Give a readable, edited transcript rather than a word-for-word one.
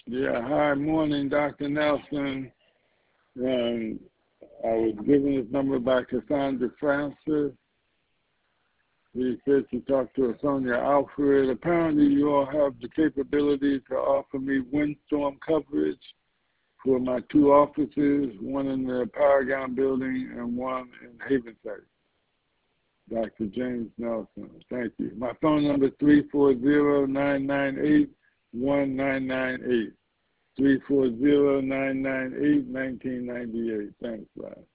Yeah, hi, morning, Dr. Nelson. Um, I was given this number by Cassandra Francis. He said to talk to Sonia Alfred. Apparently, you all have the capability to offer me windstorm coverage for my two offices, one in the Paragon building and one in Havensight. Dr. James Nelson, thank you. My phone number is 340-998-1998. 340-998-1998. Thanks, bye.